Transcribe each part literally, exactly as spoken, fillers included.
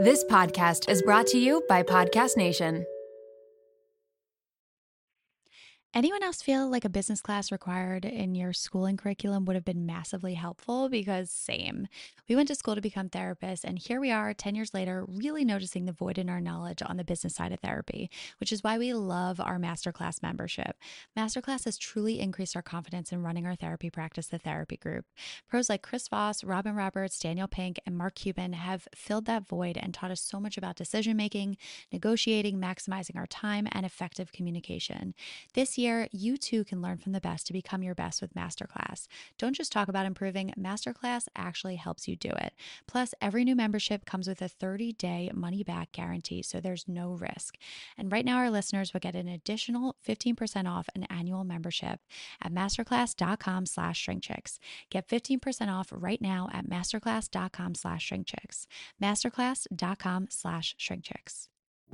This podcast is brought to you by Podcast Nation. Anyone else feel like a business class required in your schooling curriculum would have been massively helpful? Because same. We went to school to become therapists, and here we are ten years later, really noticing the void in our knowledge on the business side of therapy, which is why we love our Masterclass membership. Masterclass has truly increased our confidence in running our therapy practice, The Therapy Group. Pros like Chris Voss, Robin Roberts, Daniel Pink, and Mark Cuban have filled that void and taught us so much about decision-making, negotiating, maximizing our time, and effective communication. This year, you too can learn from the best to become your best with Masterclass. Don't just talk about improving, Masterclass actually helps you do it. Plus, every new membership comes with a thirty-day money-back guarantee, so there's no risk. And right now, our listeners will get an additional fifteen percent off an annual membership at masterclass.com slash shrinkchicks. Get fifteen percent off right now at masterclass.com slash shrinkchicks. Masterclass.com slash shrinkchicks.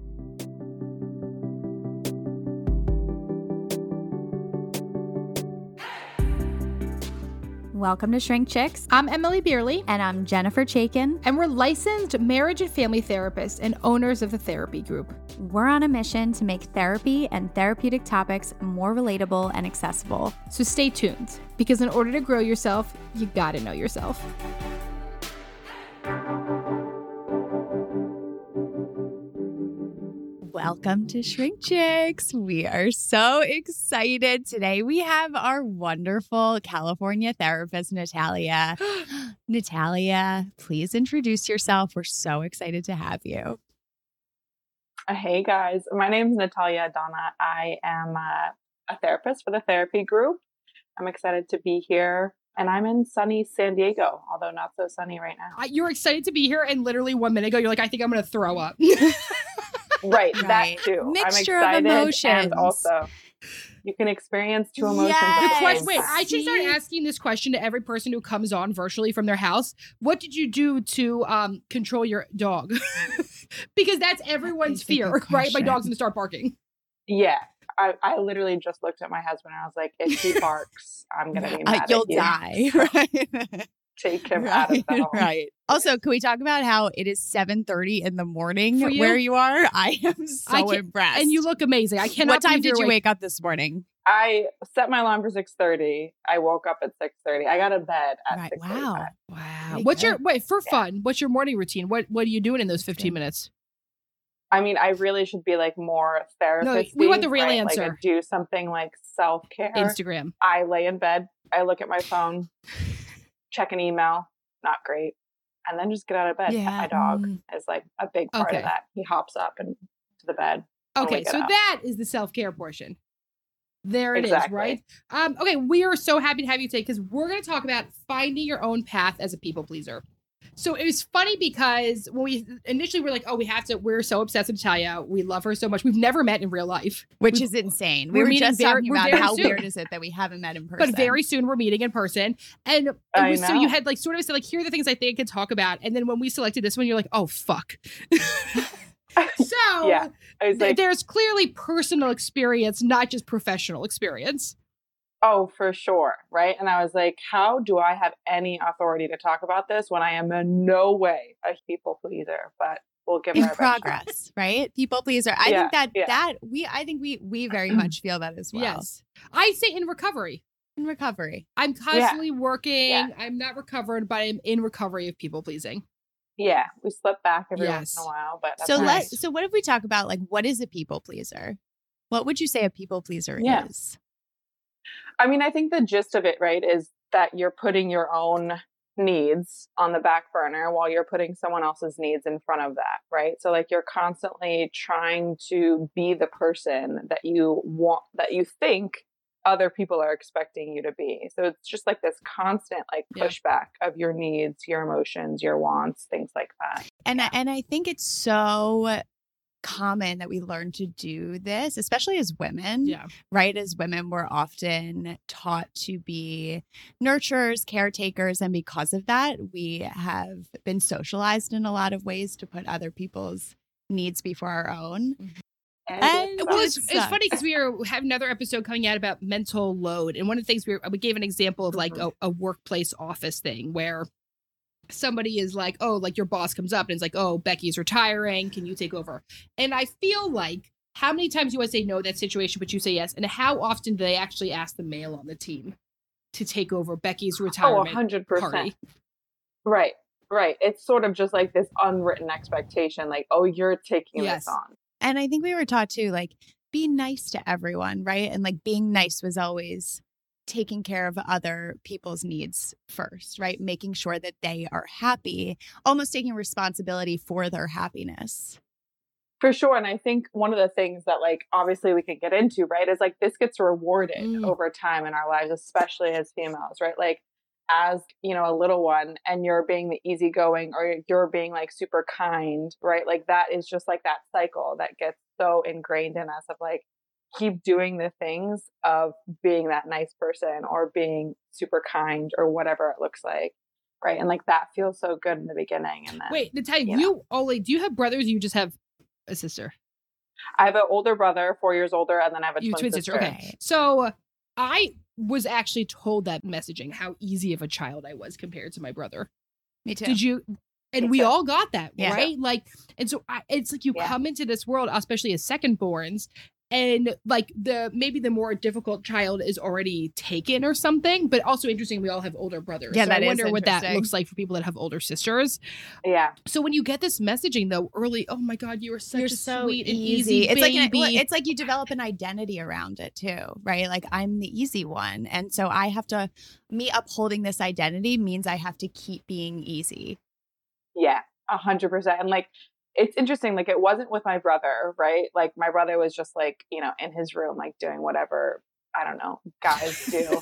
Welcome to Shrink Chicks. I'm Emily Beerley. And I'm Jennifer Chaikin. And we're licensed marriage and family therapists and owners of the Therapy Group. We're on a mission to make therapy and therapeutic topics more relatable and accessible. So stay tuned, because in order to grow yourself, you gotta know yourself. Welcome to Shrink Chicks. We are so excited. Today we have our wonderful California therapist, Natalia. Natalia, please introduce yourself. We're so excited to have you. Hey guys, my name is Natalia Donna. I am a, a therapist for the Therapy Group. I'm excited to be here. And I'm in sunny San Diego, although not so sunny right now. Uh, you're excited to be here, and literally one minute ago, you're like, I think I'm going to throw up. Right, Right. that too. Mixture I'm excited, of emotions. and also you can experience two emotions. Yes. At The the question, same wait, time. I should start asking this question to every person who comes on virtually from their house. What did you do to um, control your dog? Because that's everyone's That's a good fear, right? My question. dog's going to start barking. Yeah, I, I literally just looked at my husband and I was like, if he barks, I'm going to be Uh, mad you'll at you. die. So Right. take him out of the home. Right. Also, can we talk about how it is seven thirty in the morning For you? where you are? I am I so can- impressed. And you look amazing. I cannot What time believe did you're you awake. wake up this morning? I set my alarm for six thirty. I woke up at six thirty. I got to bed at Right. six Wow. thirty-five. Wow. Very What's your, good. wait, for Yeah. fun, what's your morning routine? What What are you doing in those fifteen good. minutes? I mean, I really should be like more therapist. we want the real right? Like I answer. do something like self-care. Instagram. I lay in bed. I look at my phone, check an email. Not great. And then just get out of bed. Yeah. My dog Mm. is like a big part Okay. of that. He hops up and to the bed. when we Okay, get so up. that is the self-care portion. There it is, Exactly. right? Um, okay, we are so happy to have you today because we're going to talk about finding your own path as a people pleaser. So it was funny because when we initially were like, oh, we have to, we're so obsessed with Natalia. We love her so much. We've never met in real life. Which We- is insane. we're We were meeting just very- talking we're about very how soon. weird is it that we haven't met in person. But very soon we're meeting in person. And it I was, so you know. had like sort of said, like, here are the things I think I could talk about. And then when we selected this one, you're like, oh, fuck. So Yeah. I was th- like, there's clearly personal experience, not just professional experience. oh, for sure. Right. And I was like, how do I have any authority to talk about this when I am in no way a people pleaser? But we'll give it in our best shot. progress, right? People pleaser. I Yeah, think that yeah. that we I think we we very much feel that as well. Yes. I say in recovery. In recovery. I'm constantly working. Yeah. I'm not recovered, but I'm in recovery of people pleasing. Yeah. We slip back every Yes. once in a while. But that's So nice. let so what if we talk about like what is a people pleaser? What would you say a people pleaser Yeah. is? I mean, I think the gist of it, right, is that you're putting your own needs on the back burner while you're putting someone else's needs in front of that, right? So like you're constantly trying to be the person that you want, that you think other people are expecting you to be. So it's just like this constant like Yeah. pushback of your needs, your emotions, your wants, things like that. And I, and I think it's so common that we learn to do this, especially as women. Yeah. Right? As women, we're often taught to be nurturers, caretakers. And because of that, we have been socialized in a lot of ways to put other people's needs before our own. And, And- Well, It it's, it's sucks. funny because we are have another episode coming out about mental load, and one of the things we were, we gave an example of like Mhm. a, a workplace office thing where somebody is like, oh, like your boss comes up and it's like, oh, Becky's retiring. Can you take over? And I feel like how many times you want to say no that situation, but you say yes? And how often do they actually ask the male on the team to take over Becky's retirement Oh, one hundred percent. party? Right, right. It's sort of just like this unwritten expectation, like, oh, you're taking Yes. this on. And I think we were taught to like be nice to everyone, right? And like being nice was always taking care of other people's needs first, right? Making sure that they are happy, almost taking responsibility for their happiness. For sure. And I think one of the things that like obviously we can get into, right, is like this gets rewarded Mm. over time in our lives, especially as females, right? Like as, you know, a little one and you're being the easygoing or you're being like super kind, right? Like that is just like that cycle that gets so ingrained in us of like, keep doing the things of being that nice person or being super kind or whatever it looks like. Right. And like that feels so good in the beginning. And then Wait, Natalia, you you, know. only, do you have brothers or you just have a sister? I have an older brother, four years older, and then I have a You twin, twin sister. sister. Okay. So I was actually told that messaging, how easy of a child I was compared to my brother. Me too. Did you? And Me we too. all got that, Yeah. right? Like, and so I, it's like you Yeah. come into this world, especially as second borns, and like the maybe the more difficult child is already taken or something. But also interesting, we all have older brothers. Yeah, so that I is wonder what that interesting. looks like for people that have older sisters. Yeah. So when you get this messaging though early, oh my God, you are such You're a so sweet and easy. easy It's like baby. an, it's like you develop an identity around it too, right? Like I'm the easy one, and so I have to. Me upholding this identity means I have to keep being easy. Yeah. A hundred percent. And like, it's interesting. Like it wasn't with my brother, right? Like my brother was just like, you know, in his room, like doing whatever, I don't know, guys do.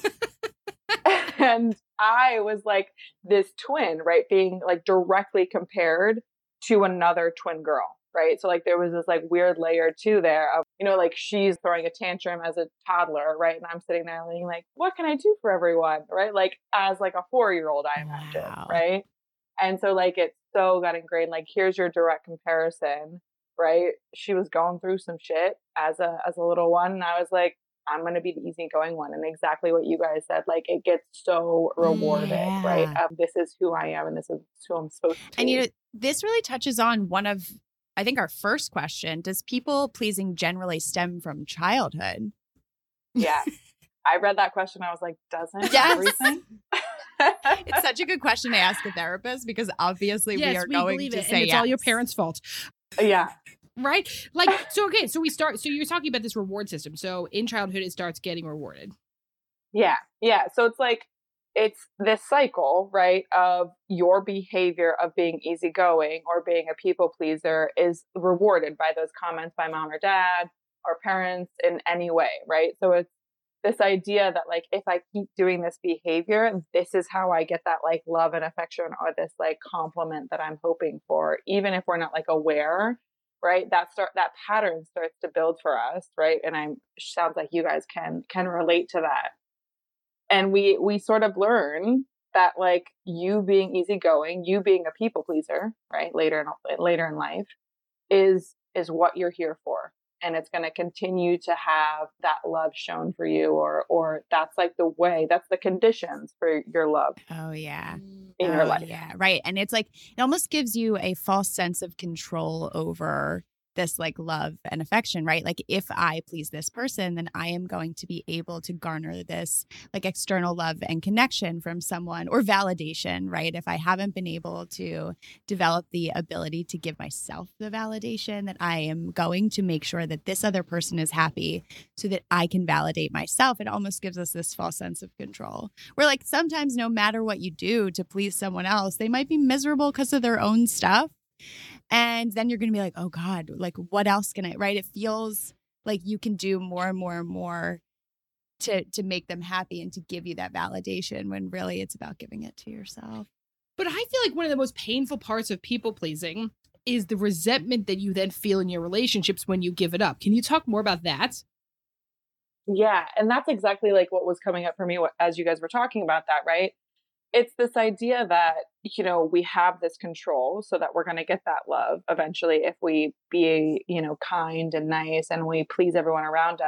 And I was like this twin, right? Being like directly compared to another twin girl, right? So like there was this like weird layer too there of, you know, like she's throwing a tantrum as a toddler, right? And I'm sitting there being like, what can I do for everyone? Right? Like as like a four year old, I imagine, Wow. right? And so like it so got ingrained, like here's your direct comparison, right? She was going through some shit as a as a little one. And I was like, I'm gonna be the easygoing one. And exactly what you guys said, like it gets so rewarded, Yeah. right? Um, this is who I am and this is who I'm supposed to be. And you know, this really touches on one of, I think, our first question. Does people pleasing generally stem from childhood? Yeah. I read that question. I was like, doesn't Yes. everything? It's such a good question to ask a therapist because obviously yes, we are we going believe to it, say and it's all your yes. parents' fault. Yeah. Right? Like, so okay, so we start, so you're talking about this reward system. So in childhood, it starts getting rewarded. Yeah. Yeah. So it's like, it's this cycle, right, of your behavior of being easygoing or being a people pleaser is rewarded by those comments by mom or dad or parents in any way, right? So it's this idea that like, if I keep doing this behavior, this is how I get that like love and affection or this like compliment that I'm hoping for, even if we're not like aware, right? That start, that pattern starts to build for us, right? And I'm, sounds like you guys can, can relate to that. And we, we sort of learn that like you being easygoing, you being a people pleaser, right? Later in, later in life is, is what you're here for. And it's going to continue to have that love shown for you, or, or that's like the way, that's the conditions for your love Oh, yeah. in oh, your life. Yeah, right. And it's like, it almost gives you a false sense of control over this like love and affection, right? Like if I please this person, then I am going to be able to garner this like external love and connection from someone, or validation, right? If I haven't been able to develop the ability to give myself the validation, that I am going to make sure that this other person is happy so that I can validate myself. It almost gives us this false sense of control. Where like sometimes no matter what you do to please someone else, they might be miserable because of their own stuff. And then you're going to be like, oh God, like what else can I, right? It feels like you can do more and more and more to to make them happy and to give you that validation, when really it's about giving it to yourself. But I feel like one of the most painful parts of people pleasing is the resentment that you then feel in your relationships when you give it up. Can you talk more about that? Yeah. And that's exactly like what was coming up for me as you guys were talking about that, right? It's this idea that, you know, we have this control so that we're going to get that love eventually if we be, you know, kind and nice and we please everyone around us.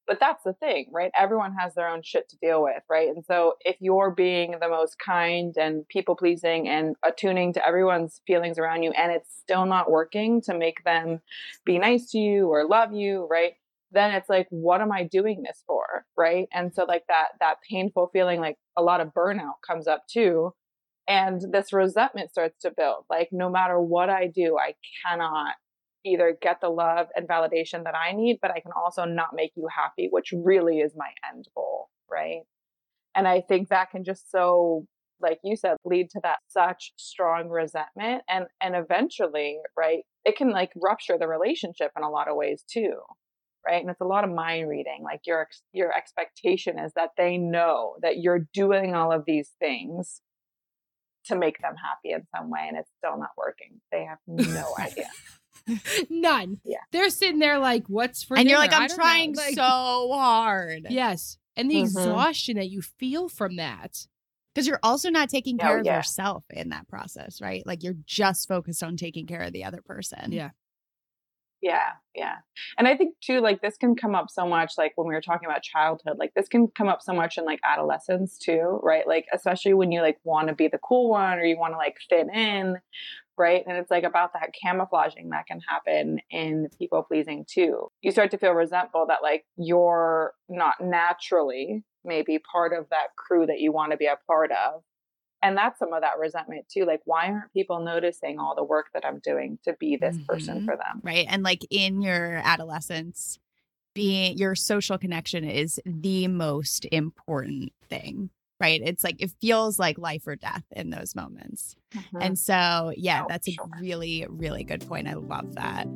But that's the thing, right? Everyone has their own shit to deal with, right? And so if you're being the most kind and people pleasing and attuning to everyone's feelings around you, and it's still not working to make them be nice to you or love you, right? Then it's like, what am I doing this for? Right. And so like that, that painful feeling, like a lot of burnout comes up too. And this resentment starts to build. Like, no matter what I do, I cannot either get the love and validation that I need, but I can also not make you happy, which really is my end goal. Right. And I think that can just so, like you said, lead to that such strong resentment. And, and eventually, right, it can like rupture the relationship in a lot of ways too. Right. And it's a lot of mind reading. Like your, your expectation is that they know that you're doing all of these things to make them happy in some way, and it's still not working. They have no idea. None. Yeah. They're sitting there like, what's for And dinner? you're like, I I'm don't trying know. Like, so hard. yes. And the Mhm. exhaustion that you feel from that. Because you're also not taking care Oh, of yeah. yourself in that process, right? Like you're just focused on taking care of the other person. Yeah. Yeah. Yeah. And I think too, like this can come up so much, like when we were talking about childhood, like this can come up so much in like adolescence too, right? Like, especially when you like want to be the cool one or you want to like fit in, right? And it's like about that camouflaging that can happen in people pleasing too. You start to feel resentful that like you're not naturally maybe part of that crew that you want to be a part of. And that's some of that resentment too. Like, why aren't people noticing all the work that I'm doing to be this person Mhm. for them? Right. And like in your adolescence, being your social connection is the most important thing. Right. It's like it feels like life or death in those moments. Mhm. And so, yeah, Oh, that's a sure. really, really good point. I love that.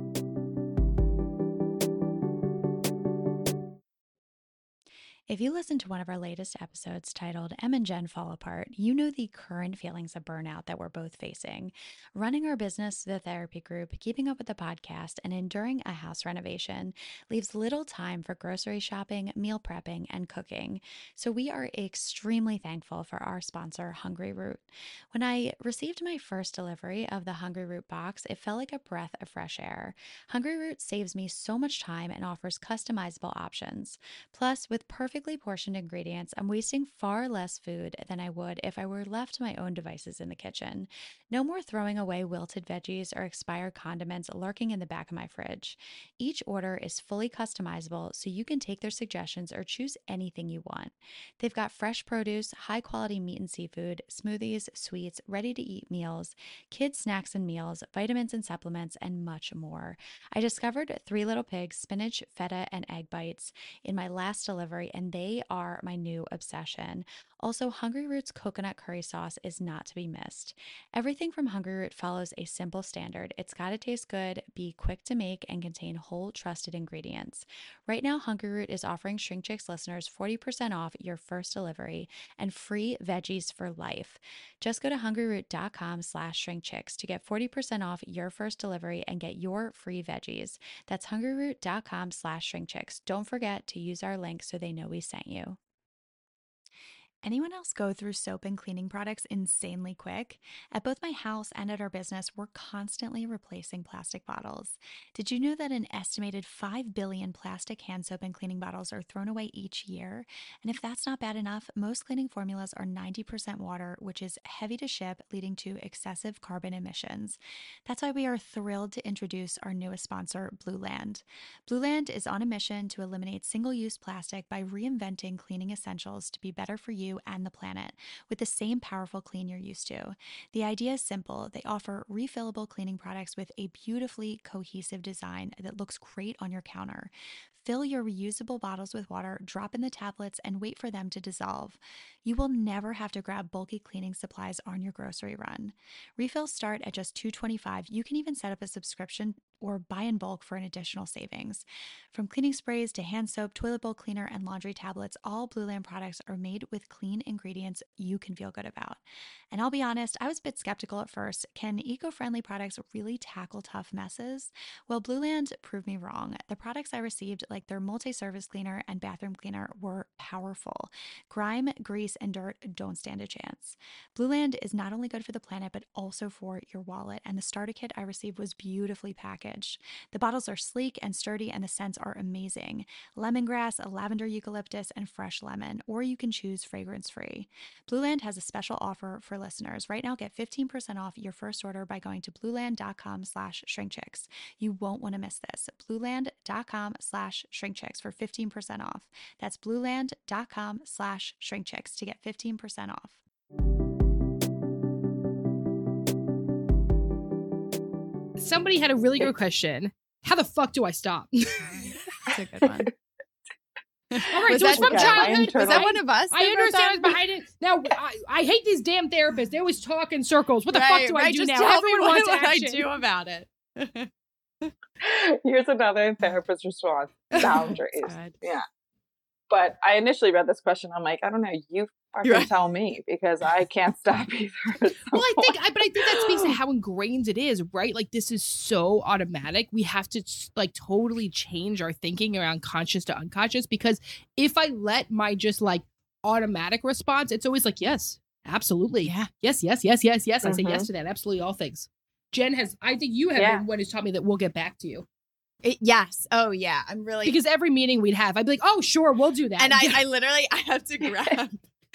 If you listened to one of our latest episodes titled Em and Jen Fall Apart, you know the current feelings of burnout that we're both facing. Running our business, the therapy group, keeping up with the podcast, and enduring a house renovation leaves little time for grocery shopping, meal prepping, and cooking. So we are extremely thankful for our sponsor, Hungry Root. When I received my first delivery of the Hungry Root box, it felt like a breath of fresh air. Hungry Root saves me so much time and offers customizable options. Plus, with perfectly portioned ingredients, I'm wasting far less food than I would if I were left to my own devices in the kitchen. No more throwing away wilted veggies or expired condiments lurking in the back of my fridge. Each order is fully customizable, so you can take their suggestions or choose anything you want. They've got fresh produce, high-quality meat and seafood, smoothies, sweets, ready-to-eat meals, kids' snacks and meals, vitamins and supplements, and much more. I discovered Three Little Pigs, spinach, feta, and egg bites in my last delivery, and they are my new obsession. Also, Hungry Root's coconut curry sauce is not to be missed. Everything from Hungry Root follows a simple standard. It's got to taste good, be quick to make, and contain whole, trusted ingredients. Right now, Hungry Root is offering Shrink Chicks listeners forty percent off your first delivery and free veggies for life. Just go to hungryroot.com slash shrinkchicks to get forty percent off your first delivery and get your free veggies. That's hungryroot.com slash shrinkchicks. Don't forget to use our link so they know we sent you. Anyone else go through soap and cleaning products insanely quick? At both my house and at our business, we're constantly replacing plastic bottles. Did you know that an estimated five billion plastic hand soap and cleaning bottles are thrown away each year? And if that's not bad enough, most cleaning formulas are ninety percent water, which is heavy to ship, leading to excessive carbon emissions. That's why we are thrilled to introduce our newest sponsor, Blueland. Blueland is on a mission to eliminate single-use plastic by reinventing cleaning essentials to be better for you and the planet with the same powerful clean you're used to. The idea is simple. They offer refillable cleaning products with a beautifully cohesive design that looks great on your counter. Fill your reusable bottles with water, drop in the tablets, and wait for them to dissolve. You will never have to grab bulky cleaning supplies on your grocery run. Refills start at just two dollars and twenty-five cents. You can even set up a subscription or buy in bulk for an additional savings. From cleaning sprays to hand soap, toilet bowl cleaner, and laundry tablets, all Blueland products are made with clean ingredients you can feel good about. And I'll be honest, I was a bit skeptical at first. Can eco-friendly products really tackle tough messes? Well, Blueland proved me wrong. The products I received like their multi-surface cleaner and bathroom cleaner were powerful. Grime, grease, and dirt don't stand a chance. Blueland is not only good for the planet, but also for your wallet. And the starter kit I received was beautifully packaged. The bottles are sleek and sturdy, and the scents are amazing. Lemongrass, lavender eucalyptus, and fresh lemon. Or you can choose fragrance-free. Blueland has a special offer for listeners. Right now, get fifteen percent off your first order by going to blueland.com slash shrinkchicks. You won't want to miss this. Blueland.com slash shrinkchicks for fifteen percent off. That's blueland.com slash shrinkchicks to get fifteen percent off. Somebody had a really good question. How the fuck do I stop? That's a good one. All right, Was so it's that- from okay, my childhood. internal- Was that one of us? I that wrote understand, that? but I didn't. Now, I, I hate these damn therapists. They always talk in circles. What the Right, fuck do I right, do just now? Tell Everyone me what, wants what action. I do about it. Here's another therapist response. Boundaries. Good. Yeah. But I initially read this question. I'm like, I don't know. You fucking Right. tell me because I can't stop either. Well, I think, I, but I think that speaks to how ingrained it is, right? Like, this is so automatic. We have to like totally change our thinking around conscious to unconscious, because if I let my just like automatic response, it's always like, yes, absolutely. Yeah. Yes, yes, yes, yes, yes. I say Mhm. yes to that. Absolutely all things. Jen has, I think you have Yeah. been one who's taught me that we'll get back to you. It- yes. Oh, yeah. I'm really. Because every meeting we'd have, I'd be like, oh, sure, we'll do that. and I, I literally, I have to grab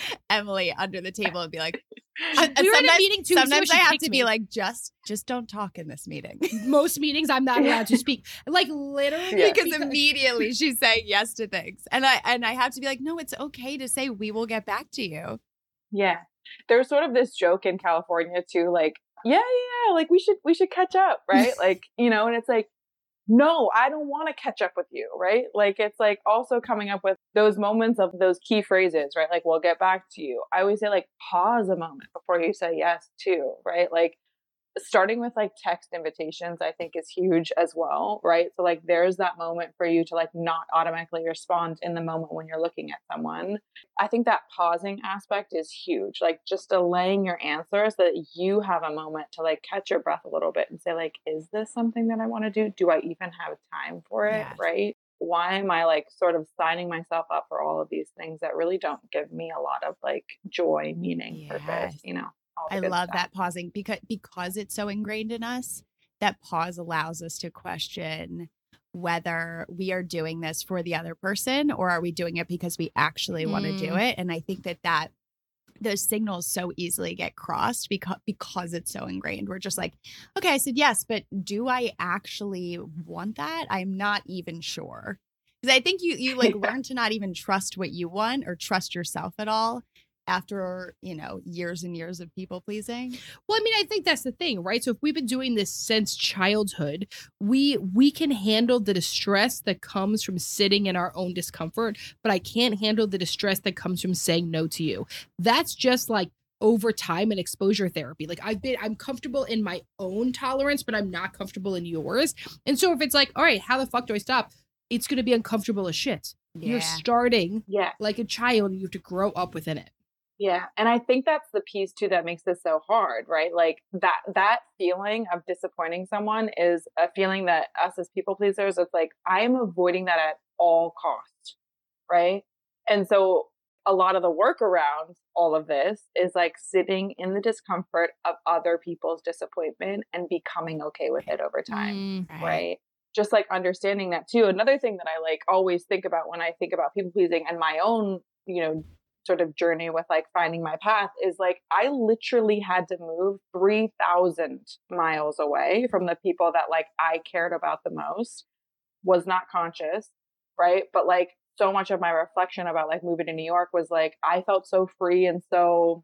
Emily under the table and be like, and we were in a sometimes- meeting too. Sometimes so I she have kicked to me. be like, just, just don't talk in this meeting. Most meetings, I'm not allowed to speak. Like, literally. Yeah. because immediately she's saying yes to things, and I and I have to be like, no, it's okay to say we will get back to you. Yeah. There's sort of this joke in California too, like, yeah, yeah, yeah, like we should we should catch up, right? Like, you know, and it's like, no, I don't want to catch up with you, right? Like, it's like also coming up with those moments of those key phrases, right? Like, we'll get back to you. I always say, like, pause a moment before you say yes too, right? Like, starting with like text invitations, I think is huge as well, right? So like there's that moment for you to like not automatically respond in the moment when you're looking at someone. I think that pausing aspect is huge, like just delaying your answer so that you have a moment to like catch your breath a little bit and say like, is this something that I want to do? Do I even have time for it? Yes. Right? Why am I like sort of signing myself up for all of these things that really don't give me a lot of like joy, meaning, purpose, Yes. you know? all the I good love stuff. that pausing because because it's so ingrained in us. That pause allows us to question whether we are doing this for the other person or are we doing it because we actually want to do it. And I think that that those signals so easily get crossed because because it's so ingrained. We're just like, okay, I said yes, but do I actually want that? I'm not even sure. Because I think you you like Yeah. learn to not even trust what you want or trust yourself at all after, you know, years and years of people pleasing. Well, I mean, I think that's the thing, right? So if we've been doing this since childhood, we we can handle the distress that comes from sitting in our own discomfort, but I can't handle the distress that comes from saying no to you. That's just like over time and exposure therapy. Like I've been, I'm comfortable in my own tolerance, but I'm not comfortable in yours. And so if it's like, all right, how the fuck do I stop? It's going to be uncomfortable as shit. You're starting Yeah. like a child and you have to grow up within it. Yeah. And I think that's the piece too that makes this so hard, right? Like that that feeling of disappointing someone is a feeling that us as people pleasers, it's like I am avoiding that at all costs. Right. And so a lot of the work around all of this is like sitting in the discomfort of other people's disappointment and becoming okay with it over time. Mm. Right. Just like understanding that too. Another thing that I like always think about when I think about people pleasing and my own, you know, sort of journey with like finding my path is like I literally had to move three thousand miles away from the people that like I cared about the most, was not conscious, right? But like so much of my reflection about like moving to New York was like I felt so free and so,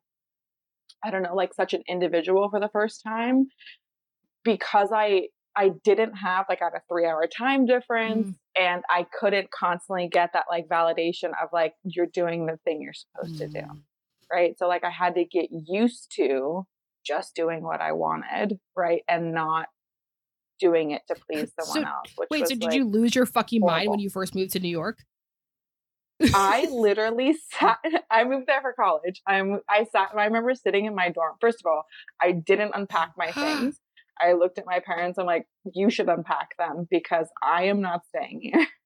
I don't know, like such an individual for the first time because I I didn't have like I had a three hour time difference. Mm. And I couldn't constantly get that like validation of like, you're doing the thing you're supposed to do. Right. So like I had to get used to just doing what I wanted. Right. And not doing it to please someone So- else. Which Wait, was, so did like, you lose your fucking mind horrible. when you first moved to New York? I literally sat, I moved there for college. I'm, I sat, I remember sitting in my dorm. First of all, I didn't unpack my things. I looked at my parents. I'm like, you should unpack them because I am not staying here.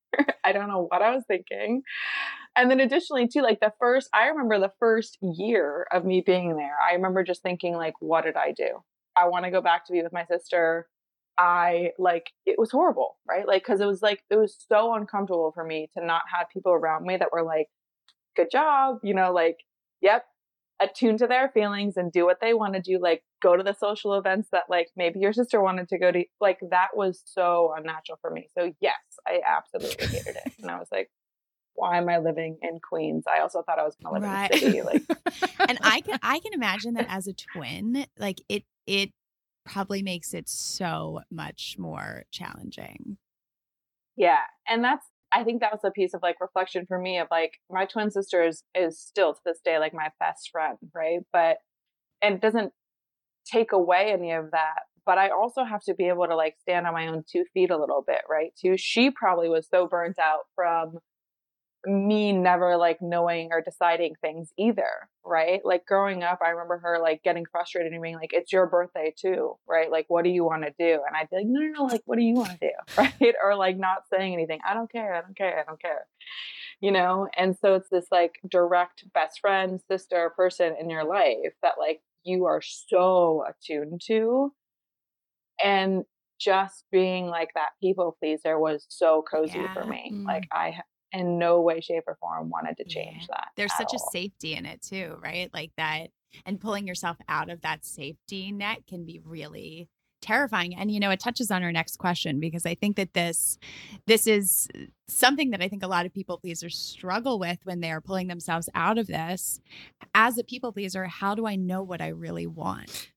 I don't know what I was thinking. And then additionally too, like the first, I remember the first year of me being there, I remember just thinking like, what did I do? I want to go back to be with my sister. I like, it was horrible, right? Like, cause it was like, it was so uncomfortable for me to not have people around me that were like, good job, you know, like, yep, attuned to their feelings and do what they want to do. Like go to the social events that like maybe your sister wanted to go to. Like that was so unnatural for me. So yes, I absolutely hated it. And I was like, why am I living in Queens? I also thought I was going to live right. in the city. Like, and I can, I can imagine that as a twin, like it, it probably makes it so much more challenging. Yeah. And that's, I think that was a piece of like reflection for me of like my twin sister is, is still to this day, like my best friend. Right. But, and it doesn't take away any of that, but I also have to be able to like stand on my own two feet a little bit. Right. Too. She probably was so burnt out from me never like knowing or deciding things either. Right. Like growing up, I remember her like getting frustrated and being like, it's your birthday too. Right. Like, what do you want to do? And I'd be like, no, no, no. Like, what do you want to do? Right. Or like not saying anything. I don't care. I don't care. I don't care. You know? And so it's this like direct best friend, sister person in your life that like you are so attuned to. And just being like that people pleaser was so cozy yeah. for me. Mm. Like I in no way, shape, or form wanted to change yeah. that. There's such all. a safety in it too, right? Like that, and pulling yourself out of that safety net can be really terrifying. And, you know, it touches on our next question, because I think that this, this is something that I think a lot of people pleasers struggle with when they're pulling themselves out of this. As a people pleaser, how do I know what I really want?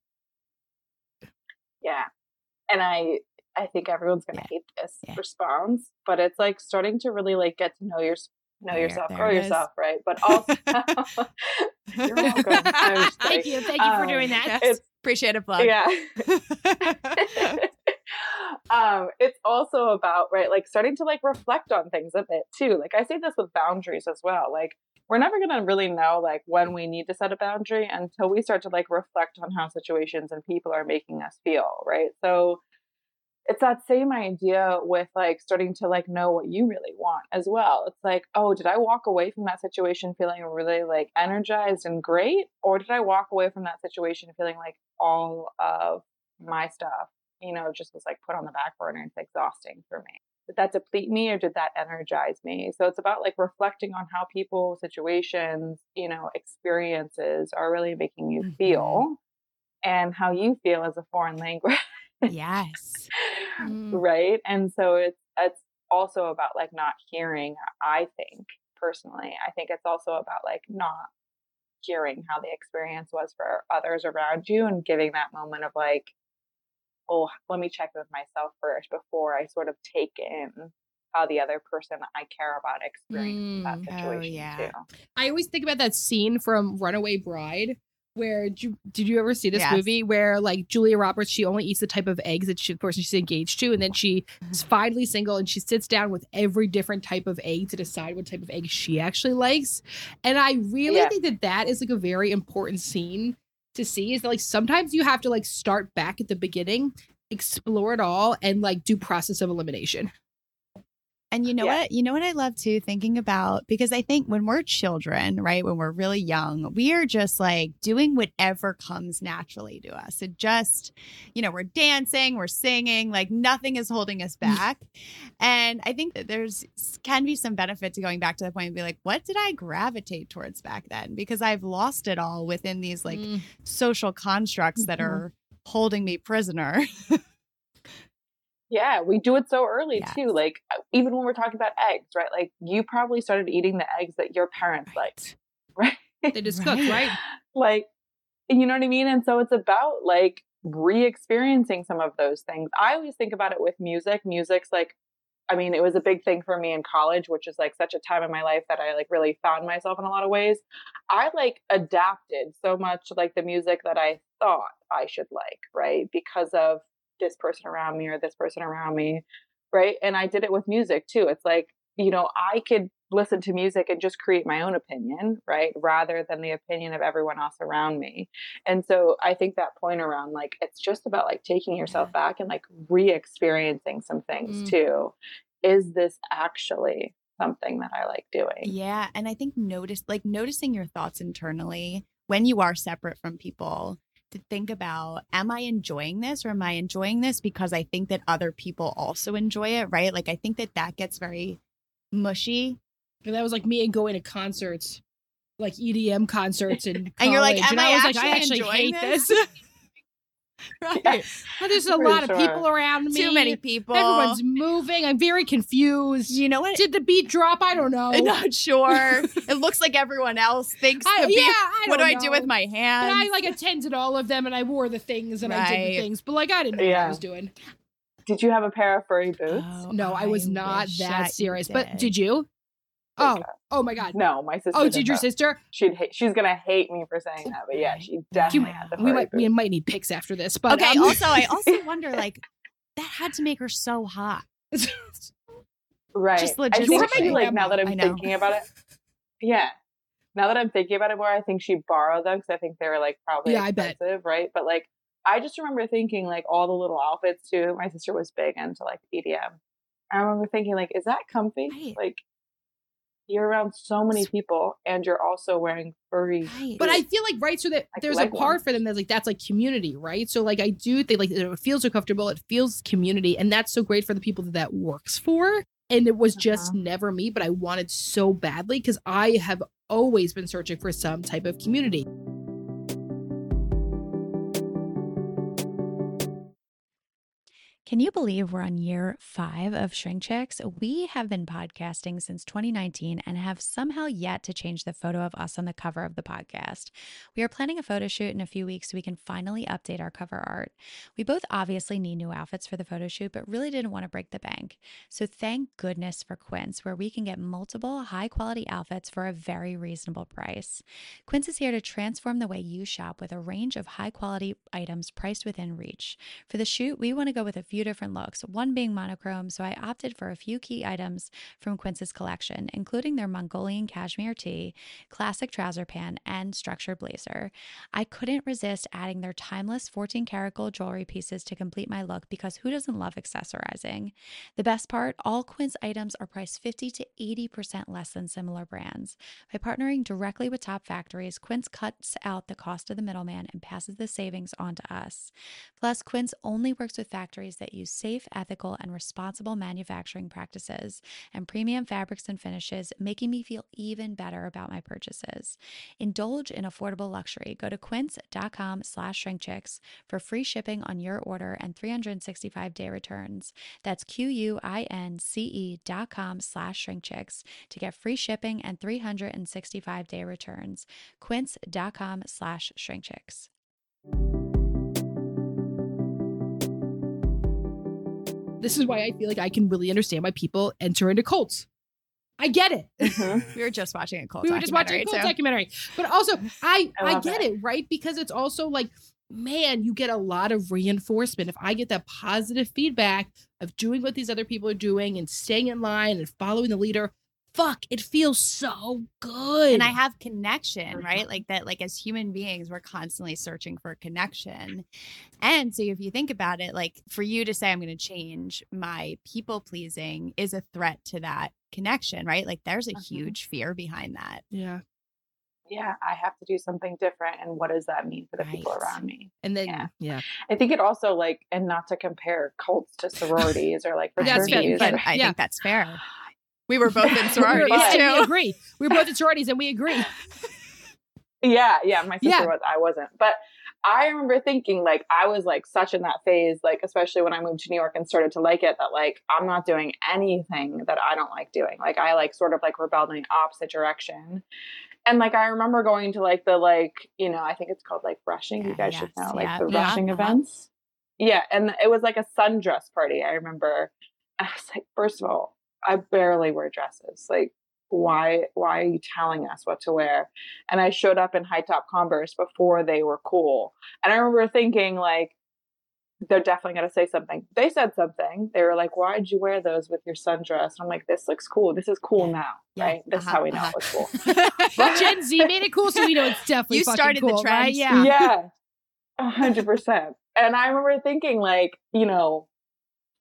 Yeah. And I, I think everyone's going to yeah. hate this yeah. response, but it's like starting to really like get to know your, know there, yourself, there grow yourself, right? But also, you're welcome. Thank you. Thank you um, for doing that. It's, Appreciate a plug. Yeah. um, it's also about, right, like starting to like reflect on things a bit too. Like I say this with boundaries as well. Like we're never going to really know like when we need to set a boundary until we start to like reflect on how situations and people are making us feel, right? So it's that same idea with like starting to like know what you really want as well. It's like, oh, did I walk away from that situation feeling really like energized and great? Or did I walk away from that situation feeling like all of my stuff, you know, just was like put on the back burner? It's exhausting for me. Did that deplete me or did that energize me? So it's about like reflecting on how people, situations, you know, experiences are really making you mm-hmm. feel, and how you feel as a foreign language. Yes. Mm. Right. And so it's, it's also about like not hearing, I think personally, I think it's also about like not hearing how the experience was for others around you and giving that moment of like, oh, let me check with myself first before I sort of take in how the other person I care about experienced mm. that situation oh, yeah. too. I always think about that scene from Runaway Bride, where did you, did you ever see this yes. movie where like Julia Roberts, she only eats the type of eggs that she, the person she's engaged to, and then she is finally single and she sits down with every different type of egg to decide what type of egg she actually likes. And I really yeah. think that that is like a very important scene to see, is that like sometimes you have to like start back at the beginning, explore it all, and like do process of elimination. And you know yeah. what, you know what I love too, thinking about, because I think when we're children, right, when we're really young, we are just like doing whatever comes naturally to us. It just, you know, we're dancing, we're singing, like nothing is holding us back. And I think that there's can be some benefit to going back to the point and be like, what did I gravitate towards back then? Because I've lost it all within these like mm. social constructs that mm-hmm. are holding me prisoner. Yeah, we do it so early yes. too. Like even when we're talking about eggs, right? Like you probably started eating the eggs that your parents right. liked, right? They just cooked, right? Like, you know what I mean? And so it's about like re-experiencing some of those things. I always think about it with music. Music's like, I mean, it was a big thing for me in college, which is like such a time in my life that I like really found myself in a lot of ways. I like adapted so much like the music that I thought I should like, right? Because of this person around me or this person around me, right? And I did it with music too. It's like, you know, I could listen to music and just create my own opinion, right? Rather than the opinion of everyone else around me. And so I think that point around like, it's just about like taking yourself back and like re-experiencing some things mm. too, is this actually something that I like doing? Yeah. And I think notice, like noticing your thoughts internally when you are separate from people, to think about, am I enjoying this, or am I enjoying this because I think that other people also enjoy it, right? Like, I think that that gets very mushy. And that was like me and going to concerts, like E D M concerts in college. And you're like, am and I, I was actually like, I actually enjoying hate this? this. Right. Yeah. Well, there's a For lot sure. of people around me. Too many people. Everyone's moving. I'm very confused. You know what? Did the beat drop? I don't know. I'm not sure. It looks like everyone else thinks I, the beat. yeah, I What do don't I know. do with my But hands? I like attended all of them and I wore the things and I did the Right. things. But like I didn't know what Yeah. I was doing. Did you have a pair of furry boots? Oh, No, I was not wish that you serious. But did. did you? Oh, oh my God. No, my sister. Oh, did did your that. sister? She'd hate, she's gonna hate me for saying that, but yeah, she definitely Yeah. had the We furry might we boots. might need pics after this. But Okay. um, Also, I also wonder, like, that had to make her so hot. Right. Just I think logistically. she, like, now that I I'm know. thinking about it, yeah. Now that I'm thinking about it more, I think she borrowed them because I think they were like probably Yeah, I bet. expensive, right? But like, I just remember thinking like all the little outfits too. My sister was big into like E D M. I remember thinking like, is that comfy? Right. Like, you're around so many people and you're also wearing furry. Right. But I feel like, right, so that Like there's a leg part warmers. for them that's like, that's like community, right? So like, I do think like it feels so comfortable. It feels community. And that's so great for the people that that works for. And it was just Uh-huh. never me, but I wanted so badly because I have always been searching for some type of community. Can you believe we're on year five of Shrink Chicks? We have been podcasting since twenty nineteen and have somehow yet to change the photo of us on the cover of the podcast. We are planning a photo shoot in a few weeks so we can finally update our cover art. We both obviously need new outfits for the photo shoot, but really didn't want to break the bank. So thank goodness for Quince, where we can get multiple high-quality outfits for a very reasonable price. Quince is here to transform the way you shop with a range of high-quality items priced within reach. For the shoot, we want to go with a few different looks, one being monochrome, so I opted for a few key items from Quince's collection, including their Mongolian cashmere tee, classic trouser pant, and structured blazer. I couldn't resist adding their timeless fourteen karat gold jewelry pieces to complete my look because who doesn't love accessorizing? The best part, all Quince items are priced fifty to eighty percent less than similar brands. By partnering directly with top factories, Quince cuts out the cost of the middleman and passes the savings on to us. Plus, Quince only works with factories that use safe, ethical, and responsible manufacturing practices and premium fabrics and finishes, making me feel even better about my purchases. Indulge in affordable luxury. Go to quince.com slash shrinkchicks for free shipping on your order and three hundred sixty-five day returns. That's Q-U-I-N-C-E dot com slash shrinkchicks to get free shipping and three hundred sixty-five day returns. Quince.com slash shrinkchicks. This is why I feel like I can really understand why people enter into cults. I get it. Mhm. We were just watching a cult We were just watching a documentary, cult too. documentary. But also, I, I I, love get it. it, right? Because it's also like, man, you get a lot of reinforcement. If I get that positive feedback of doing what these other people are doing and staying in line and following the leader, fuck, it feels so good. And I have connection, right? Like that, like as human beings, we're constantly searching for connection. And so if you think about it, like for you to say, I'm going to change my people pleasing is a threat to that connection, right? Like there's a Uh-huh. huge fear behind that. Yeah. Yeah, I have to do something different. And what does that mean for the people Right. around me? And then, Yeah. yeah. I think it also like, and not to compare cults to sororities or like That's fair, fraternities. But or- I Yeah. think that's fair. We were both in We're- sororities yeah, and we too. agree. We're both in sororities and we agree. Yeah, yeah, my sister Yeah. was. I wasn't. But I remember thinking like I was like such in that phase, like especially when I moved to New York and started to like it, that like I'm not doing anything that I don't like doing. Like I like sort of like rebelled in the opposite direction. And like I remember going to like the like, you know, I think it's called like brushing. You Yeah, guys should yes, know, like yeah, the yeah, brushing uh-huh. events. Yeah. And it was like a sundress party, I remember. I was like, first of all, I barely wear dresses. Like, why why are you telling us what to wear? And I showed up in high top Converse before they were cool. And I remember thinking like, they're definitely going to say something. They said something. They were like, why'd you wear those with your sundress? I'm like, this looks cool. This is cool Yeah. now, Yeah. right? This is Uh-huh, how we know uh-huh. it was cool. Gen Z made it cool, so we know it's definitely You fucking started the cool, trend. right? Yeah. Yeah, a hundred percent. And I remember thinking like, you know,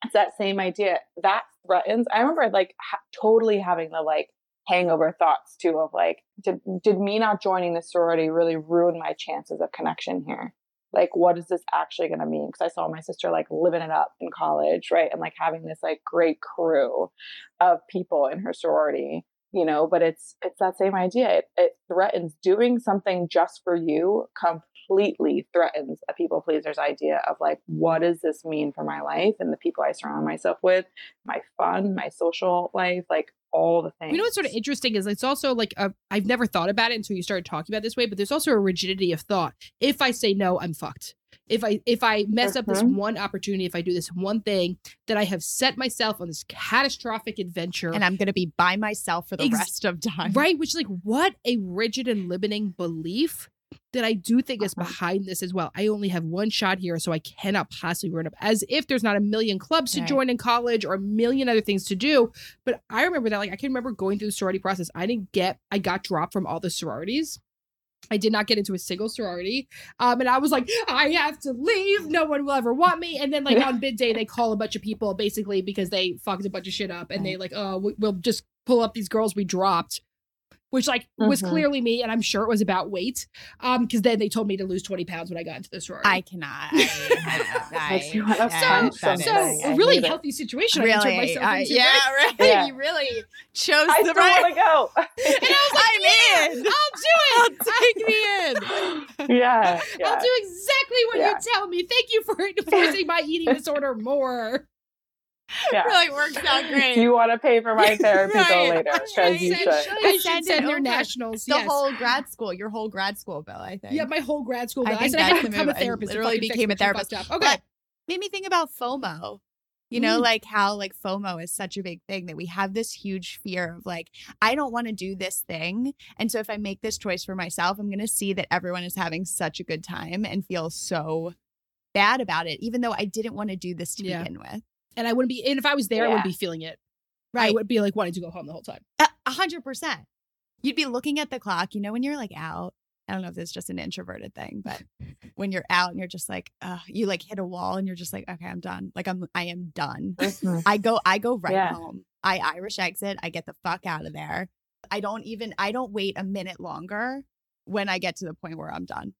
it's that same idea that threatens. I remember like ha- totally having the like hangover thoughts too of like, did, did me not joining the sorority really ruin my chances of connection here? Like, what is this actually going to mean? Because I saw my sister like living it up in college, right? And like having this like great crew of people in her sorority, you know, but it's, it's that same idea. It, it threatens doing something just for you, completely threatens a people pleaser's idea of like, what does this mean for my life and the people I surround myself with, my fun, my social life, like all the things. You know what's sort of interesting is it's also like, a, I've never thought about it until you started talking about it this way, but there's also a rigidity of thought. If I say no, I'm fucked. If I if I mess mm-hmm. up this one opportunity, if I do this one thing, that I have set myself on this catastrophic adventure. And I'm going to be by myself for the Ex- rest of time. Right, which like, what a rigid and limiting belief that I do think is behind this as well. I only have one shot here, so I cannot possibly run up. As if there's not a million clubs to right. join in college or a million other things to do. But I remember that, like, I can remember going through the sorority process. I didn't get, I got dropped from all the sororities. I did not get into a single sorority. Um, and I was like, I have to leave. No one will ever want me. And then like on bid day, they call a bunch of people basically because they fucked a bunch of shit up. And they like, oh, we'll just pull up these girls we dropped. Which like was mm-hmm. clearly me, and I'm sure it was about weight. Um, because then they told me to lose twenty pounds when I got into the sorority. I cannot. I, I, I, so, so a really healthy it. situation. Really, I entered myself uh, into, yeah, right? right. Yeah. You really chose I the still right. want to go. And I was like, I'm yeah, in. I'll do it. Take me in. Yeah, yeah. I'll do exactly what yeah. you tell me. Thank you for enforcing my eating disorder more. Yeah. Really works out great. Do you want to pay for my therapy right. bill later? Because right. you should. I should send your nationals. The yes. whole grad school, your whole grad school bill, I think. Yeah, my whole grad school bill. I, I said I had to become a therapist. I literally became a therapist. Okay. But made me think about FOMO. You know, mm. like how like FOMO is such a big thing that we have this huge fear of like, I don't want to do this thing. And so if I make this choice for myself, I'm going to see that everyone is having such a good time and feel so bad about it, even though I didn't want to do this to yeah. begin with. And I wouldn't be, and if I was there, yeah. I wouldn't be feeling it. Right. I would be like wanting to go home the whole time. A hundred percent. You'd be looking at the clock, you know, when you're like out. I don't know if this is just an introverted thing, but when you're out and you're just like, uh, you like hit a wall and you're just like, okay, I'm done. Like I'm, I am done. I go, I go right yeah. home. I Irish exit. I get the fuck out of there. I don't even, I don't wait a minute longer when I get to the point where I'm done.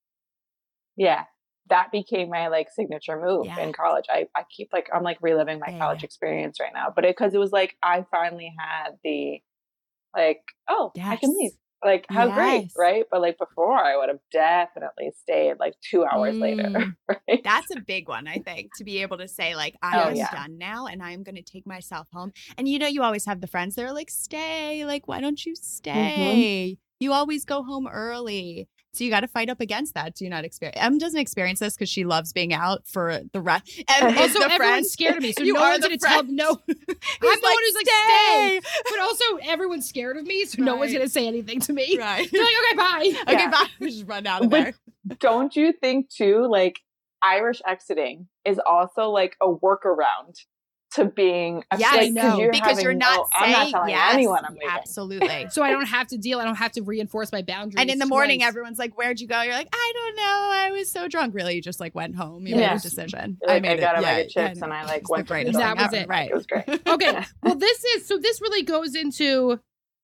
Yeah. That became my like signature move yeah. in college. I, I keep like, I'm like reliving my yeah, college yeah. experience right now, but it, cause it was like, I finally had the like, oh, yes. I can leave. Like how yes. great, right? But like before I would have definitely stayed like two hours mm. later. Right? That's a big one, I think, to be able to say like, I oh, am yeah. done now and I'm going to take myself home. And you know, you always have the friends that are like, stay, like, why don't you stay? Mm-hmm. You always go home early. So you got to fight up against that. Do you not experience? Em doesn't experience this because she loves being out for the rest. Em also, everyone's friends. scared of me, so no one's going to tell. No, I'm the like, one who's like stay. stay. But also, everyone's scared of me, so right. no one's going to say anything to me. Right? They're like, okay, bye. Okay, yeah. bye. We just run out of but there. Don't you think too? Like Irish exiting is also like a workaround to being a yes, like, no, you're because having, you're not oh, saying I'm not telling yes, anyone I'm leaving. Absolutely. So I don't have to deal. I don't have to reinforce my boundaries. And in the twice. morning, everyone's like, "Where'd you go?" You're like, "I don't know. I was so drunk." Really, you just like went home. You yeah. made a decision. Like, I made I got it. a yeah, bag of chips yeah, and I like it's went. The greatest that was it. Right. It was great. Okay. Yeah. Well, this is so. This really goes into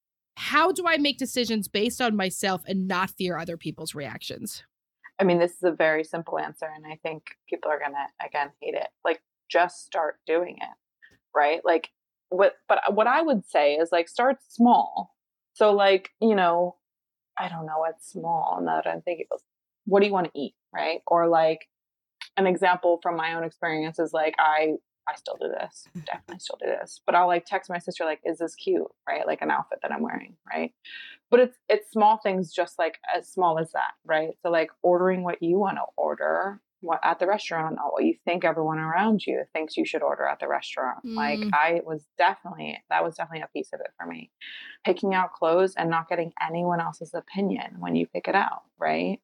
how do I make decisions based on myself and not fear other people's reactions. I mean, this is a very simple answer, and I think people are gonna again hate it. Like, just start doing it, right? Like. What, but what I would say is like, start small. So like, you know, I don't know what's small now that I'm thinking of, what do you want to eat? Right. Or like an example from my own experience is like, I, I still do this, definitely still do this, but I'll like text my sister, like, is this cute? Right. Like an outfit that I'm wearing. Right. But it's, it's small things, just like as small as that. Right. So like ordering what you want to order what at the restaurant, or what you think everyone around you thinks you should order at the restaurant. Mm. Like I was definitely, that was definitely a piece of it for me. Picking out clothes and not getting anyone else's opinion when you pick it out, right?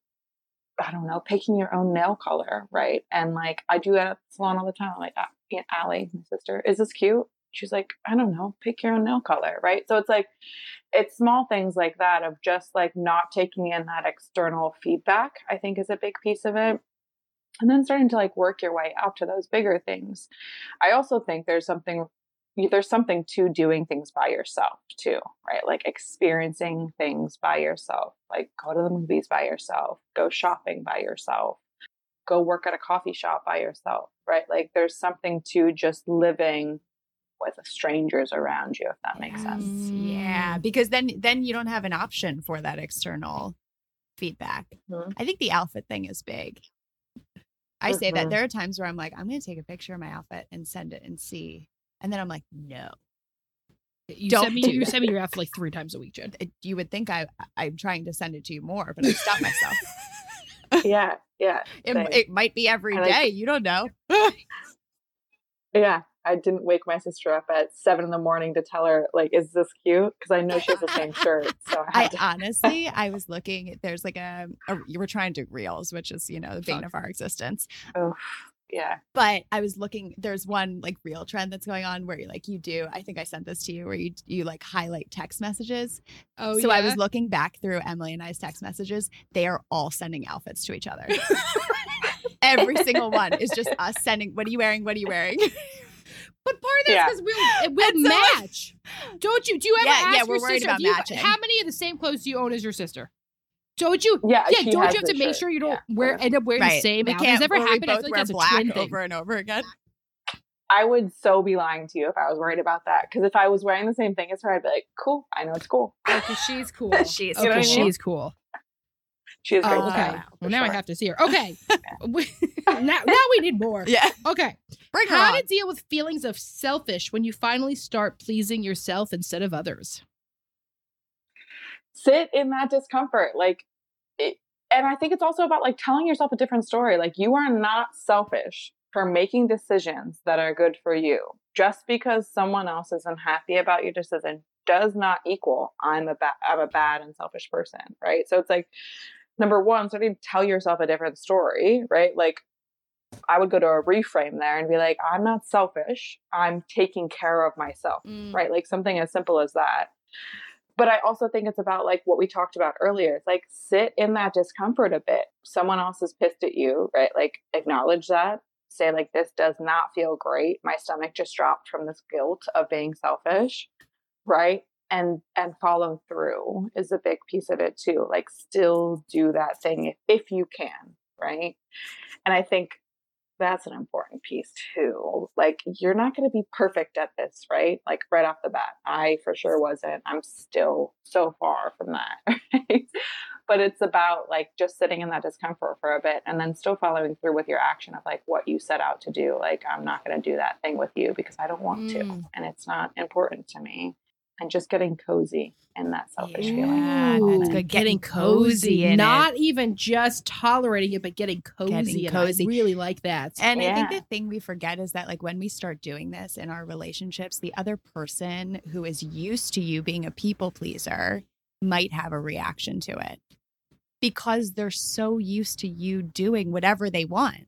I don't know, picking your own nail color, right? And like, I do that at the salon all the time. I'm like, Aunt Allie, my sister, is this cute? She's like, I don't know, pick your own nail color, right? So it's like, it's small things like that of just like not taking in that external feedback, I think is a big piece of it. and then starting to like work your way up to those bigger things. I also think there's something there's something to doing things by yourself too, right? Like experiencing things by yourself, like go to the movies by yourself, go shopping by yourself, go work at a coffee shop by yourself, right? Like there's something to just living with strangers around you, if that makes sense. Yeah, because then then you don't have an option for that external feedback. Mm-hmm. I think the outfit thing is big. I mm-hmm. say that there are times where I'm like, I'm going to take a picture of my outfit and send it and see. And then I'm like, no. You Don't send me you send me your outfit like three times a week, Jen. You would think I I'm trying to send it to you more, but I stop myself. Yeah, yeah. It, it might be every and day. I, you don't know. Yeah. I didn't wake my sister up at seven in the morning to tell her, like, is this cute? Because I know she has the same shirt. So I, I to- honestly, I was looking, there's like a, a, you were trying to do reels, which is, you know, the bane of our existence. Oh, yeah. But I was looking, there's one like reel trend that's going on where you like, you do, I think I sent this to you, where you, you like highlight text messages. Oh, so yeah? I was looking back through Emily and I's text messages. They are all sending outfits to each other. Every single one is just us sending, what are you wearing? What are you wearing? But part of that's because yeah. we'll, we'll match. Don't you? Do you ever yeah, ask yeah, we're your worried sister? About do you, matching. How many of the same clothes do you own as your sister? Don't you? Yeah, yeah. Don't you have to shirt. make sure you don't yeah, wear end up wearing right. the same we outfit? Has ever happened? Both I feel like wear that's black a twin thing. over and over again. I would so be lying to you if I was worried about that. Because if I was wearing the same thing as her, I'd be like, cool. I know it's cool. Because she's cool. she's okay, cool. she's cool. She is great. Oh, okay. Wow, well, now sure. I have to see her. Okay. now, now we need more. Yeah. Okay. Bring her How on. to deal with feelings of selfish when you finally start pleasing yourself instead of others. Sit in that discomfort. Like, it, and I think it's also about like telling yourself a different story. Like, you are not selfish for making decisions that are good for you. Just because someone else isn't happy about your decision does not equal I'm a bad, I'm a bad and selfish person, right? So it's like, number one, starting to tell yourself a different story, right? Like, I would go to a reframe there and be like, I'm not selfish. I'm taking care of myself, mm. right? Like something as simple as that. But I also think it's about like what we talked about earlier. It's like, sit in that discomfort a bit. Someone else is pissed at you, right? Like, acknowledge that. Say like, this does not feel great. My stomach just dropped from this guilt of being selfish, right? And and follow through is a big piece of it too. Like, still do that thing if, if you can, right? And I think that's an important piece too. Like, you're not going to be perfect at this, right? Like, right off the bat, I for sure wasn't. I'm still so far from that, right? But it's about like just sitting in that discomfort for a bit and then still following through with your action of like what you set out to do. Like, I'm not going to do that thing with you because I don't want mm. to, and it's not important to me. And just getting cozy in that selfish yeah, feeling. That's good. Getting, getting cozy in Not it. even just tolerating it, but getting cozy. Getting in cozy. It. I really like that. And yeah. I think the thing we forget is that like when we start doing this in our relationships, the other person who is used to you being a people pleaser might have a reaction to it because they're so used to you doing whatever they want.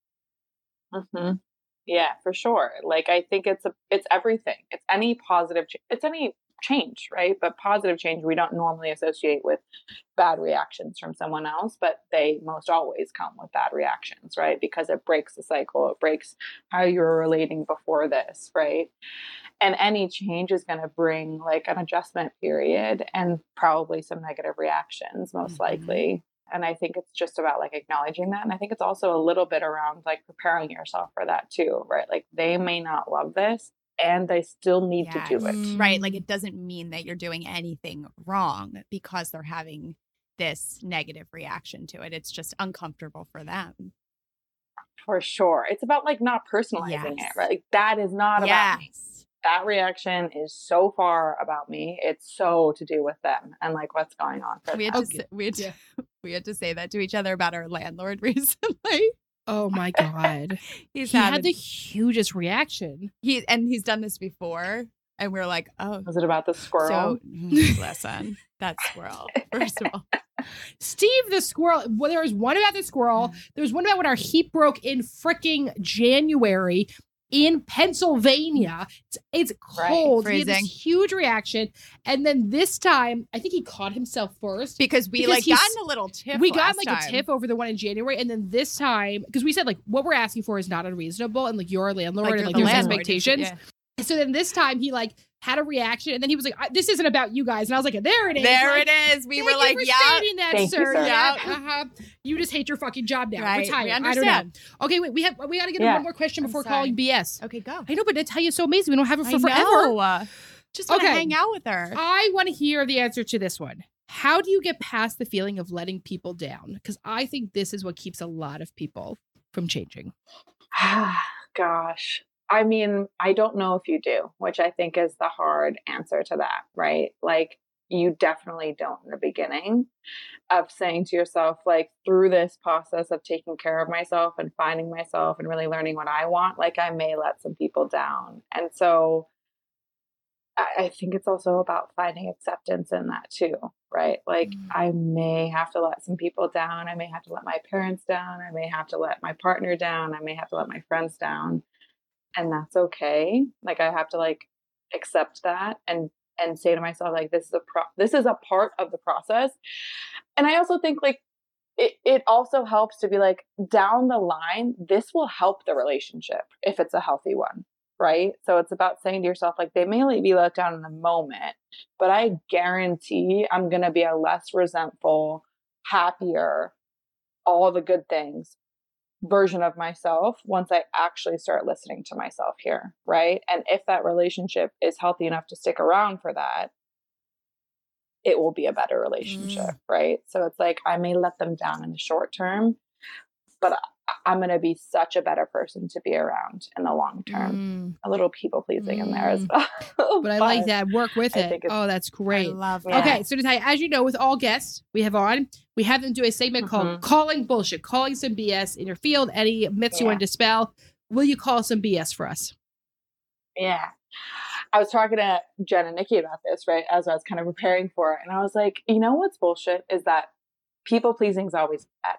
Mm-hmm. Yeah, for sure. Like, I think it's a, it's everything. It's any positive, ch- it's any change, right? But positive change we don't normally associate with bad reactions from someone else, but they most always come with bad reactions, right? Because it breaks the cycle. It breaks how you were relating before this, right? And any change is going to bring like an adjustment period and probably some negative reactions, most mm-hmm. likely. And I think it's just about like acknowledging that. And I think it's also a little bit around like preparing yourself for that too, right? Like, they may not love this and they still need yes. to do it. Right. Like, it doesn't mean that you're doing anything wrong because they're having this negative reaction to it. It's just uncomfortable for them. For sure. It's about like not personalizing yes. it, right? Like, that is not yes. about me. That reaction is so far about me. It's so to do with them and like what's going on for we had them. to say, we had to, yeah. we had to say that to each other about our landlord recently. Oh my God. he's he having, had the hugest reaction. He and he's done this before. And we we're like, oh. Was it about the squirrel? So, listen, that squirrel, first of all. Steve the squirrel. Well, there was one about the squirrel. There was one about when our heat broke in freaking January. in Pennsylvania. It's, it's cold. Right, he had this freezing. huge reaction. And then this time, I think he caught himself first. Because we Because like he's- got in a little tiff We got last like time. a tiff over the one in January. And then this time, because we said like what we're asking for is not unreasonable. And like you're a landlord Like, and you're like the there's landlord. expectations. Yeah. So then this time he like had a reaction. And then he was like, I- this isn't about you guys. And I was like, there it is. There Like, it is. We Thank were you like, for yeah. stating that, Thank you, sir. sir. Yeah. Yeah. Uh-huh. You just hate your fucking job now. Right. Retire. We I don't know. understand. Okay, wait. We have we got to get Yeah. one more question I'm before sorry. calling B S. Okay, go. I know, but Natalia's so amazing. We don't have her for I forever. know. Just want to Okay. hang out with her. I want to hear the answer to this one. How do you get past the feeling of letting people down? Because I think this is what keeps a lot of people from changing. Gosh. I mean, I don't know if you do, which I think is the hard answer to that, right? Like, you definitely don't in the beginning of saying to yourself, like, through this process of taking care of myself and finding myself and really learning what I want, like, I may let some people down. And so I, I think it's also about finding acceptance in that too, right? Like, Mm. I may have to let some people down. I may have to let my parents down. I may have to let my partner down. I may have to let my friends down. And that's okay. Like, I have to like accept that and and say to myself, like, this is a pro this is a part of the process. And I also think like it, it also helps to be like, down the line, this will help the relationship if it's a healthy one, right? So it's about saying to yourself, like, they may be let down in the moment, but I guarantee I'm going to be a less resentful, happier, all the good things version of myself once I actually start listening to myself here, right? And if that relationship is healthy enough to stick around for that, it will be a better relationship, Mm. right? So it's like, I may let them down in the short term, but I- I'm going to be such a better person to be around in the long term. Mm. A little people pleasing in there as Mm. well. But I like that. Work with I it. think it's- Oh, that's I great. love Yeah. that. Okay, so Natalia, as you know, with all guests we have on, we have them do a segment called Mhm. Calling Bullshit, calling some B S in your field, any myths you Yeah. want to dispel. Will you call some B S for us? Yeah. I was talking to Jen and Nikki about this, right? As I was kind of preparing for it. And I was like, you know what's bullshit is that people pleasing is always bad.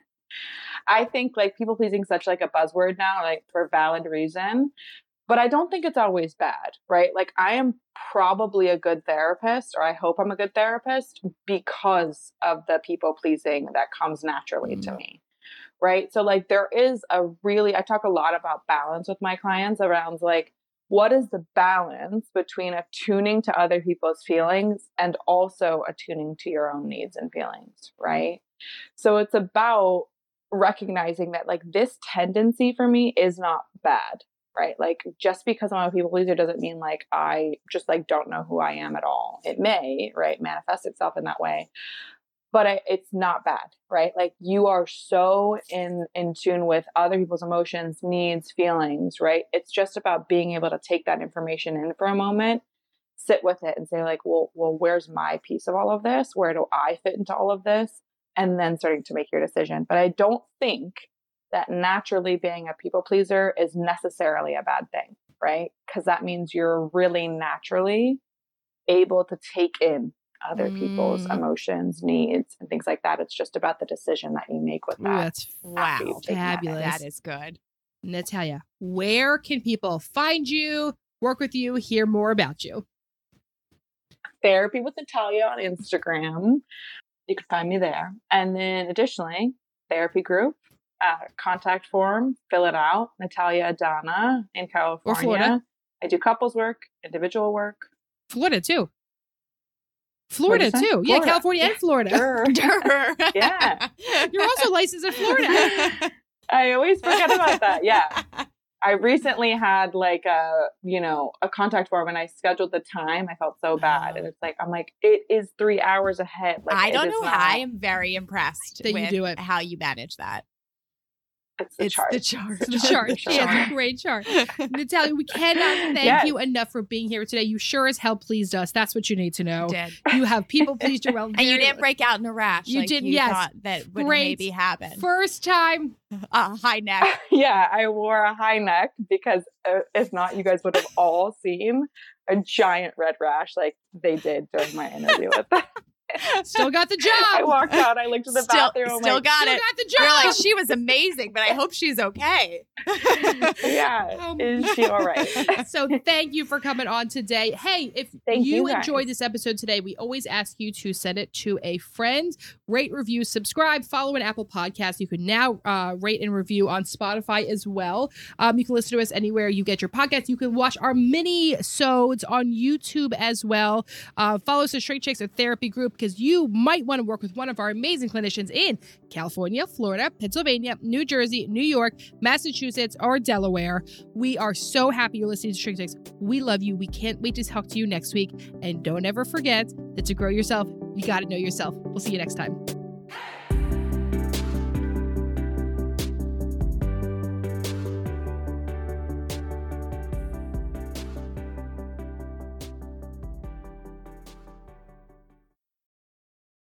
I think like people pleasing is such like a buzzword now, like for valid reason, but I don't think it's always bad, right? Like, I am probably a good therapist, or I hope I'm a good therapist because of the people pleasing that comes naturally to Mm. me. Right. So like, there is a really, I talk a lot about balance with my clients around like, what is the balance between attuning to other people's feelings and also attuning to your own needs and feelings, right? So it's about recognizing that like this tendency for me is not bad, right? Like, just because I'm a people pleaser doesn't mean like I just like don't know who I am at all. It may, right, manifest itself in that way, but I, it's not bad, right? Like, you are so in in tune with other people's emotions, needs, feelings, right? It's just about being able to take that information in for a moment, sit with it, and say like, well, well, where's my piece of all of this? Where do I fit into all of this? And then starting to make your decision. But I don't think that naturally being a people pleaser is necessarily a bad thing, right? Because that means you're really naturally able to take in other people's Mm. emotions, needs, and things like that. It's just about the decision that you make with Ooh, that. that's Wow. after you've taken that in. fabulous. That is good. Natalia, where can people find you, work with you, hear more about you? Therapy with Natalia on Instagram. You can find me there. And then additionally, therapy group, uh, contact form, fill it out. Natalia Adana in California. Florida. I do couples work, individual work. Florida too. Florida What'd you too. say? Yeah, Florida. California and Florida. Sure. Yeah. You're also licensed in Florida. I always forget about that. Yeah. I recently had like a, you know, a contact form and I scheduled the time. I felt so bad. And it's like, I'm like, it is three hours ahead. Like, I it don't is know not- how. I am very impressed That you with do it. how you manage that. It's the It's chart. the chart. The It's chart. the She has a chart. great chart. Natalia, we cannot thank Yes. you enough for being here today. You sure as hell pleased us. That's what you need to know. Did. You have people pleased you well. And you very- didn't break out in a rash. You like didn't, You yes. thought that would Great. maybe happen. First time. A high neck. Yeah, I wore a high neck because uh, if not, you guys would have all seen a giant red rash like they did during my interview with them. Still got the job. I walked out. I looked at the Still, bathroom. still like, got Still it. got the job. You're like, she was amazing, but I hope she's okay. yeah. Um, Is she all right? So thank you for coming on today. Hey, if Thank you, you, guys. enjoyed this episode today, we always ask you to send it to a friend, rate, review, subscribe, follow an Apple Podcast. You can now uh, rate and review on Spotify as well. Um, you can listen to us anywhere you get your podcasts. You can watch our mini-sodes on YouTube as well. Uh, follow us at Straight Chicks, a therapy group, because you might want to work with one of our amazing clinicians in California, Florida, Pennsylvania, New Jersey, New York, Massachusetts, or Delaware. We are so happy you're listening to Straight Chicks. We love you. We can't wait to talk to you next week. And don't ever forget that to grow yourself, you got to know yourself. We'll see you next time.